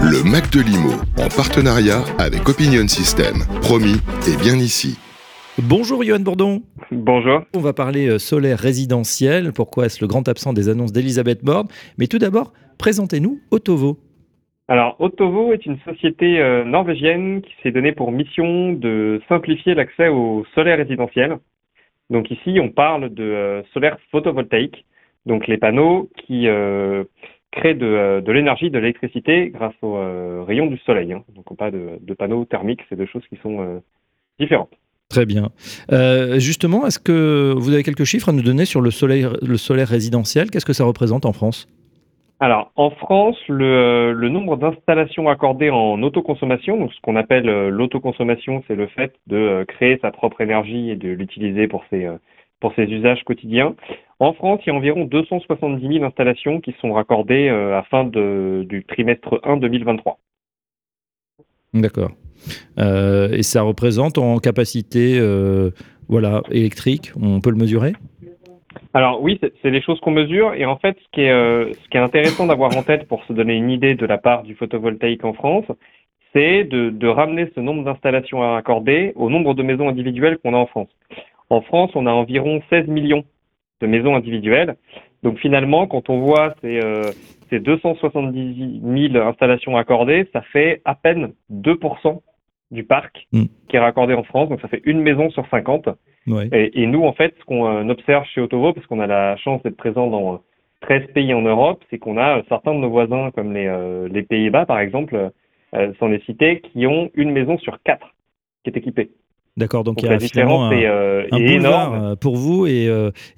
Le Mac de Limo, en partenariat avec Opinion System. Promis, et bien ici. Bonjour Yoann Bourdon. Bonjour. On va parler solaire résidentiel. Pourquoi est-ce le grand absent des annonces d'Elisabeth Borne? Mais tout d'abord, présentez-nous Otovo. Alors, Otovo est une société norvégienne qui s'est donnée pour mission de simplifier l'accès au solaire résidentiel. Donc ici, on parle de solaire photovoltaïque, donc les panneaux qui créent de l'énergie, de l'électricité grâce aux rayons du soleil. Donc on parle de panneaux thermiques, c'est deux choses qui sont différentes. Très bien. Justement, est-ce que vous avez quelques chiffres à nous donner sur le solaire résidentiel? Qu'est-ce que ça représente en France? Alors, en France, le nombre d'installations accordées en autoconsommation, donc ce qu'on appelle l'autoconsommation, c'est le fait de créer sa propre énergie et de l'utiliser pour ses usages quotidiens. En France, il y a environ 270 000 installations qui sont raccordées à fin du trimestre 1 2023. D'accord. Et ça représente en capacité électrique, on peut le mesurer? Alors oui, c'est les choses qu'on mesure, et en fait, ce qui est intéressant d'avoir en tête pour se donner une idée de la part du photovoltaïque en France, c'est de ramener ce nombre d'installations à accorder au nombre de maisons individuelles qu'on a en France. En France, on a environ 16 millions de maisons individuelles. Donc finalement, quand on voit ces 270 000 installations accordées, ça fait à peine 2% du parc qui est raccordé en France. Donc ça fait une maison sur 50. Ouais. Et nous, en fait, ce qu'on observe chez Otovo, parce qu'on a la chance d'être présent dans 13 pays en Europe, c'est qu'on a certains de nos voisins, comme les Pays-Bas, par exemple, sans les citer, qui ont une maison sur 4 qui est équipée. D'accord, donc il y la a finalement différence un est boulevard énorme pour vous et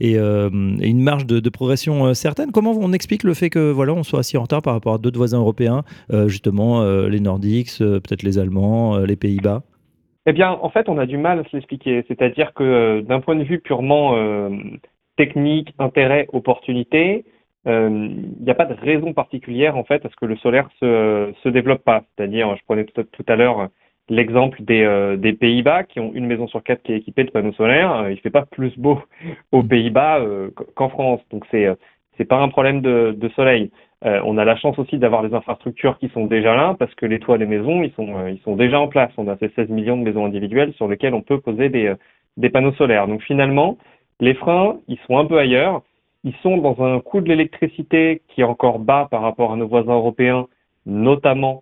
une marge de progression certaine. Comment on explique le fait que on soit si en retard par rapport à d'autres voisins européens, justement les Nordiques, peut-être les Allemands, les Pays-Bas? Eh bien, en fait, on a du mal à se l'expliquer. C'est-à-dire que d'un point de vue purement technique, intérêt, opportunité, il n'y a pas de raison particulière, en fait, à ce que le solaire se développe pas. C'est-à-dire, je prenais tout à l'heure l'exemple des Pays-Bas qui ont une maison sur 4 qui est équipée de panneaux solaires. Il fait pas plus beau aux Pays-Bas qu'en France. Donc, c'est pas un problème de soleil. On a la chance aussi d'avoir les infrastructures qui sont déjà là, parce que les toits des maisons, ils sont déjà en place. On a ces 16 millions de maisons individuelles sur lesquelles on peut poser des panneaux solaires. Donc finalement, les freins, ils sont un peu ailleurs. Ils sont dans un coût de l'électricité qui est encore bas par rapport à nos voisins européens, notamment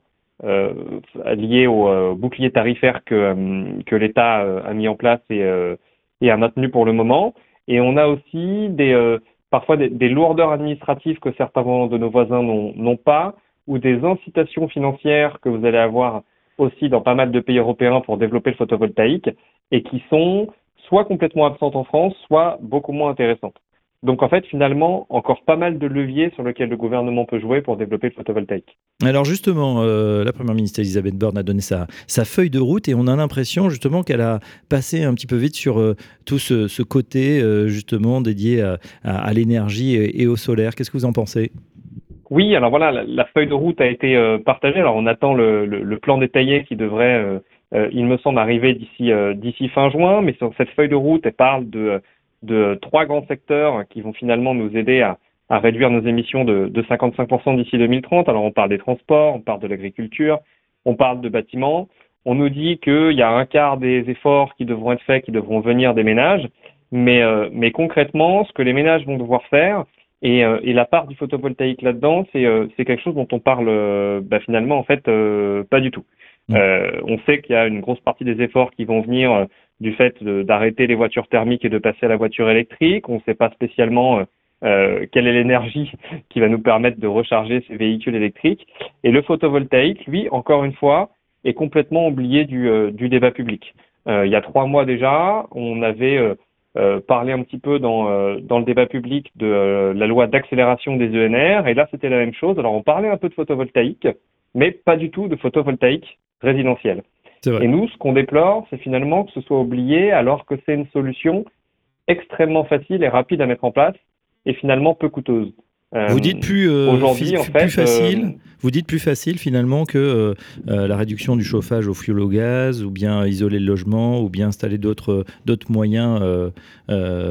lié au bouclier tarifaire que l'État a mis en place et a maintenu pour le moment. Et on a aussi parfois des lourdeurs administratives que certains de nos voisins n'ont pas, ou des incitations financières que vous allez avoir aussi dans pas mal de pays européens pour développer le photovoltaïque, et qui sont soit complètement absentes en France, soit beaucoup moins intéressantes. Donc en fait, finalement, encore pas mal de leviers sur lesquels le gouvernement peut jouer pour développer le photovoltaïque. Alors justement, la Première ministre Elisabeth Borne a donné sa feuille de route et on a l'impression justement qu'elle a passé un petit peu vite sur tout ce côté justement dédié à l'énergie et au solaire. Qu'est-ce que vous en pensez? Oui, alors voilà, la feuille de route a été partagée. Alors on attend le plan détaillé qui devrait, il me semble, arriver d'ici fin juin. Mais sur cette feuille de route, elle parle de 3 grands secteurs qui vont finalement nous aider à réduire nos émissions de 55% d'ici 2030. Alors on parle des transports, on parle de l'agriculture, on parle de bâtiments. On nous dit qu'il y a un quart des efforts qui devront être faits, qui devront venir des ménages. Mais concrètement, ce que les ménages vont devoir faire, et la part du photovoltaïque là-dedans, c'est quelque chose dont on parle finalement en fait pas du tout. On sait qu'il y a une grosse partie des efforts qui vont venir du fait d'arrêter les voitures thermiques et de passer à la voiture électrique. On ne sait pas spécialement quelle est l'énergie qui va nous permettre de recharger ces véhicules électriques. Et le photovoltaïque, lui, encore une fois, est complètement oublié du débat public. Il y a 3 mois déjà, on avait parlé un petit peu dans le débat public de la loi d'accélération des ENR, et là c'était la même chose. Alors on parlait un peu de photovoltaïque, mais pas du tout de photovoltaïque résidentiel. Et nous, ce qu'on déplore, c'est finalement que ce soit oublié alors que c'est une solution extrêmement facile et rapide à mettre en place et finalement peu coûteuse. Vous dites aujourd'hui, en fait, plus facile. Vous dites plus facile finalement que la réduction du chauffage au fioul au gaz, ou bien isoler le logement, ou bien installer d'autres moyens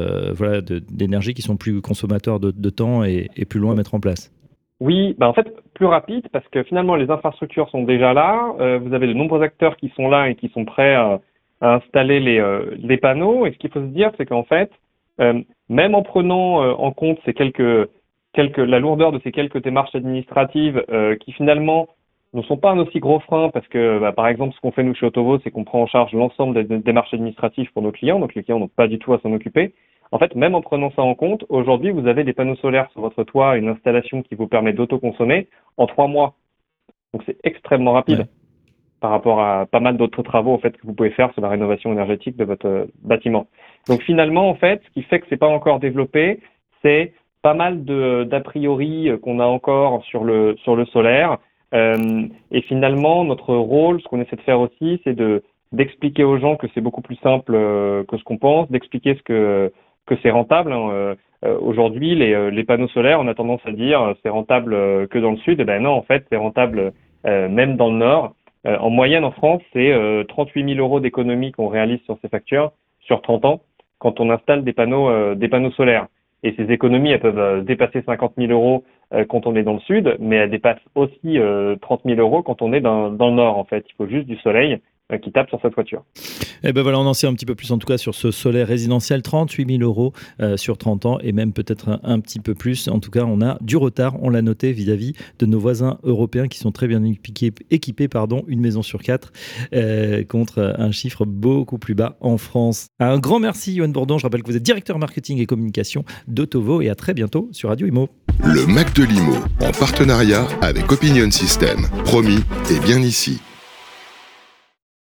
d'énergie qui sont plus consommateurs de temps et plus longs à mettre en place. Oui, en fait, plus rapide parce que finalement les infrastructures sont déjà là, vous avez de nombreux acteurs qui sont là et qui sont prêts à installer les panneaux. Et ce qu'il faut se dire, c'est qu'en fait, même en prenant en compte la lourdeur de ces quelques démarches administratives qui finalement ne sont pas un aussi gros frein parce que, par exemple, ce qu'on fait nous chez Otovo, c'est qu'on prend en charge l'ensemble des démarches administratives pour nos clients, donc les clients n'ont pas du tout à s'en occuper. En fait, même en prenant ça en compte, aujourd'hui, vous avez des panneaux solaires sur votre toit, une installation qui vous permet d'autoconsommer en 3 mois. Donc c'est extrêmement rapide par rapport à pas mal d'autres travaux en fait que vous pouvez faire sur la rénovation énergétique de votre bâtiment. Donc finalement, en fait, ce qui fait que c'est pas encore développé, c'est pas mal d'a priori qu'on a encore sur le solaire. Et finalement, notre rôle, ce qu'on essaie de faire aussi, c'est d'expliquer aux gens que c'est beaucoup plus simple que ce qu'on pense, d'expliquer que c'est rentable. Aujourd'hui, les panneaux solaires, on a tendance à dire c'est rentable que dans le sud. Et ben non, en fait, c'est rentable même dans le nord. En moyenne, en France, c'est 38 000 euros d'économie qu'on réalise sur ces factures sur 30 ans quand on installe des panneaux solaires. Et ces économies, elles peuvent dépasser 50 000 euros quand on est dans le sud, mais elles dépassent aussi 30 000 euros quand on est dans le nord, en fait. Il faut juste du soleil qui tape sur cette voiture. Et ben voilà, on en sait un petit peu plus en tout cas sur ce solaire résidentiel, 38 000 euros sur 30 ans et même peut-être un petit peu plus. En tout cas, on a du retard, on l'a noté vis-à-vis de nos voisins européens qui sont très bien équipés, une maison sur 4 contre un chiffre beaucoup plus bas en France. Un grand merci Yoann Bourdon, je rappelle que vous êtes directeur marketing et communication d'Otovo et à très bientôt sur Radio Imo. Le Mac de l'Imo en partenariat avec Opinion System, promis et bien ici.